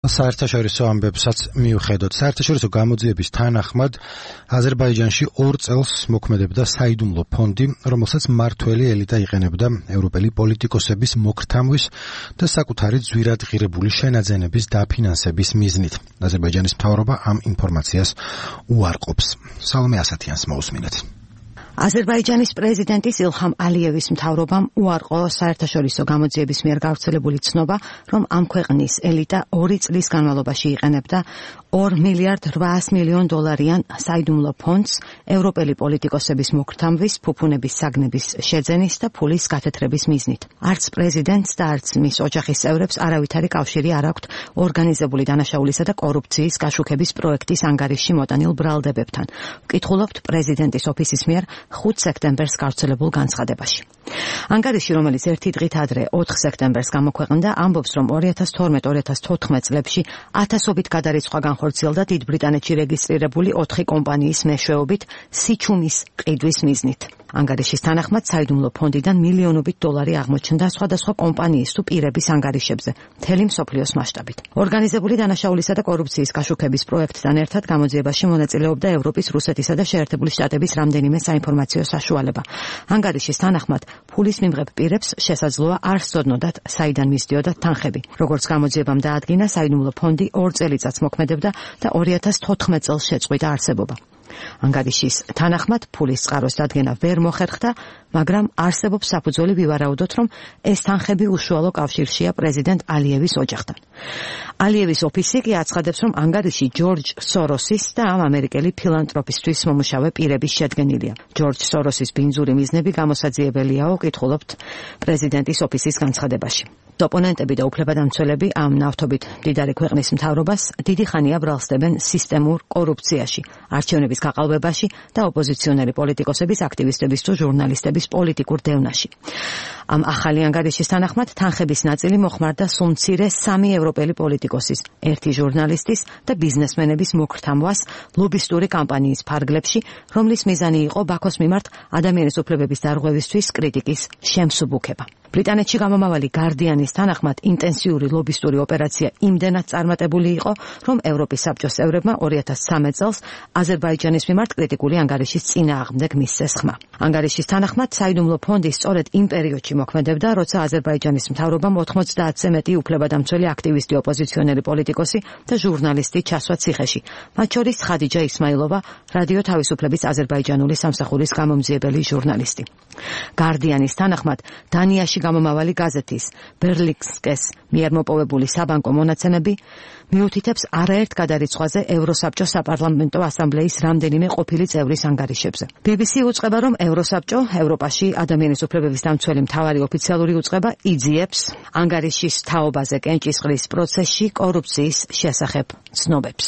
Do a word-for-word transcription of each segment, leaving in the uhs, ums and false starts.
საერთაშორისო ამბებსაც მიუხედავად, საერთაშორისო გამოძიების თანახმად აზერბაიჯანში ორ წელს მოქმედებდა საიდუმლო ფონდი, რომელსაც მმართველი ელიტა იყენებდა ევროპელი პოლიტიკოსების მოქრთამვის და საკუთარი ძვირადღირებული შენაძენების დაფინანსების მიზნით. აზერბაიჯანის მთავრობა ამ ინფორმაციას უარყოფს. სალომე ასათიანს მოусმინეთ. აზერბაიჯანის პრეზიდენტის ილჰამ ალიევის მთავრობამ უარყო საერთაშორისო გამოძიების მიერ გავრცელებული ცნობა, რომ ამ ქვეყნის ელიტა ორი წლის განმავლობაში იყენებდა ორ მილიარდ რვაას მილიონ დოლარიან საიდუმლო ფონდს ევროპელი პოლიტიკოსების მოქრთამვის, ფუფუნების საგნების შეძენის და ფულის გათეთრების მიზნით. არც პრეზიდენტს და არც მის ოჯახის წევრებს არავითარი კავშირი არ აქვთ ორგანიზებული დანაშაულისა და კორუფციის გაშუქების პროექტის ანგარიშში მოტანილ ბრალდებებთან. ვკითხულობთ პრეზიდენტის ოფისის მიერ ხუთ სექტემბერს გავრცელებულ განცხადებაში. ანგარიში, რომელიც ერთი დღით ადრე ოთხ სექტემბერს გამოქვეყნდა, ამბობს, რომ ორი ათას თორმეტ ორი ათას თოთხმეტ წლებში ათასობით გადარიცხვა განხორციელდა დიდ ბრიტანეთში რეგისტრირებული ოთხი კომპანიის მეშვეობით სიჩუმის ყიდვის მიზნით. ანგარიშის თანახმად საიდუმლო ფონდიდან მილიონობით დოლარი აღმოჩნდა სხვადასხვა კომპანიის თუ პირების ანგარიშებზე, მთელი მსოფლიოს მასშტაბით. ორგანიზებული დანაშაულისა და კორუფციის გაშუქების პროექტთან ერთად გამოძიებაში მონაწილეობდა ევროპის, რუსეთისა და შეერთებული შტატების რამდენიმე საინფორმაციო საშუალება. ანგარიშის თანახმად ფულის მიმღებ პირებს შესაძლოა არ სცოდნოდათ, საიდან მისდიოდათ თანხები. როგორც გამოძიებამ დაადგინა, საიდუმლო ფონდი ორ წელიწადს მოქმედებდა და ორი ათას თოთხმეტ წელს შეწყვიტა არსებობა. ანგარიშის თანახმად ფულის წყაროს დადგენა ვერ მოხერხდა, მაგრამ არსებობს საფუძველი ვივარაუდოთ, რომ ეს თანხები უშუალო კავშირშია პრეზიდენტ ალიევის ოჯახთან. ალიევის ოფისი კი აცხადებს, რომ ანგარიში ჯორჯ სოროსის და ამ ამერიკელი ფილანტროპისთვის მომუშავე პირების შედგენილია. ჯორჯ სოროსის ბინძური მიზნები გამოსაძიებელიაო, კითხულობთ პრეზიდენტის ოფისის განცხადებაში. ოპონენტები და უფლებადამცველები ამ ნავთობით მდიდარი ქვეყნის მთავრობას დიდი ხანია ბრალსდებენ სისტემურ კორუფციაში, არჩევნების გაყალბებაში და ოპოზიციონერი პოლიტიკოსების, აქტივისტების თუ ჟურნალისტების პოლიტიკურ დევნაში. ამ ახალი ანგარიშის თანახმად თანხების ნაწილი მოხმარდა სულ მცირე სამი ევროპელი პოლიტიკოსის, ერთი ჟურნალისტის და ბიზნესმენების მოქრთამვას ლობისტური კამპანიის ფარგლებში, რომლის მიზანი იყო ბაქოს მიმართ ადამიანის უფლებების დარღვევისთვის კრიტიკის შემსუბუქება. ბრიტანეთში გამომავალი გარდიანის თანახმად ინტენსიური ლობისტური ოპერაცია იმდენად წარმატებული იყო, რომ ევროპის საბჭოს წევრებმა ორი ათას სამი წელს აზერბაიჯანის მიმართ კრიტიკული ანგარიშის წინააღმდეგ მისცეს ხმა. ანგარიშის თანახმად საიდუმლო ფონდი სწორედ იმ პერიოდში მოქმედებდა, როცა აზერბაიჯანის მთავრობამ ოთხმოცდაათზე მეტი უფლებადამცველი აქტივისტი, ოპოზიციონერი პოლიტიკოსი და ჟურნალისტი ჩასვა ციხეში, მათ შორის ხადიჯა ისმაილოვა, რადიო თავისუფლების აზერბაიჯანული სამსახურის გამომძიებელი ჟურნალისტი. გარდიანის თანახმად დანიაში გამომავალი გაზეთის ბერლინსკეს მიერ მოპოვებული საბანკო მონაცემები მიუთითებს არაერთ გადარიცხვაზე ევროსაბჭოს საპარლამენტო ასამბლეის რამდენიმე ყოფილი წევრის ანგარიშებზე. ბი ბი სი უწყება, რომ ევროსაბჭო ევროპაში ადამიანის უფლებების დამცველი მთავარი ოფიციალური უწყება იძიებს ანგარიშის თაობაზე კენჭისყრის პროცესში კორუფციის შესახებ ცნობებს.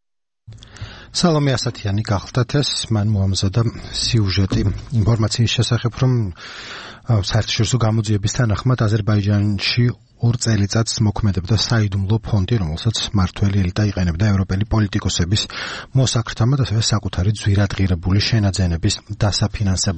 სალომე ასათიანი გახლდათ ეს, მან მოამზადა სიუჟეტი ინფორმაციის შესახებ, რომ საერთაშორისო გამოძიების თანახმად აზერბაიჯანში ორ წელიწადს მოქმედებდა საიდუმლო ფონდი, რომელსაც მმართველი ელიტა იყენებდა ევროპელი პოლიტიკოსების მოსაქრთამად, ასევე საკუთარი ძვირადღირებული შენაძენების დასაფინანსებლად.